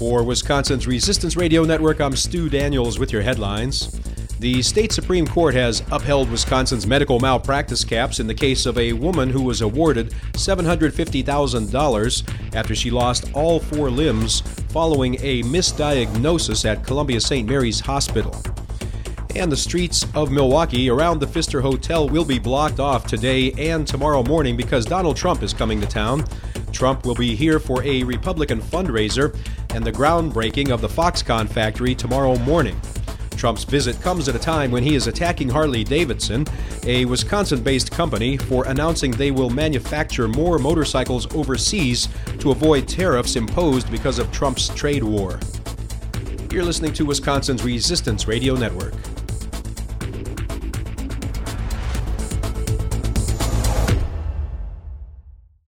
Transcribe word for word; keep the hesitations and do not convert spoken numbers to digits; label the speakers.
Speaker 1: For Wisconsin's Resistance Radio Network, I'm Stu Daniels with your headlines. The state Supreme Court has upheld Wisconsin's medical malpractice caps in the case of a woman who was awarded seven hundred fifty thousand dollars after she lost all four limbs following a misdiagnosis at Columbia Saint Mary's Hospital. And the streets of Milwaukee around the Pfister Hotel will be blocked off today and tomorrow morning because Donald Trump is coming to town. Trump will be here for a Republican fundraiser and the groundbreaking of the Foxconn factory tomorrow morning. Trump's visit comes at a time when he is attacking Harley-Davidson, a Wisconsin-based company, for announcing they will manufacture more motorcycles overseas to avoid tariffs imposed because of Trump's trade war. You're listening to Wisconsin's Resistance Radio Network.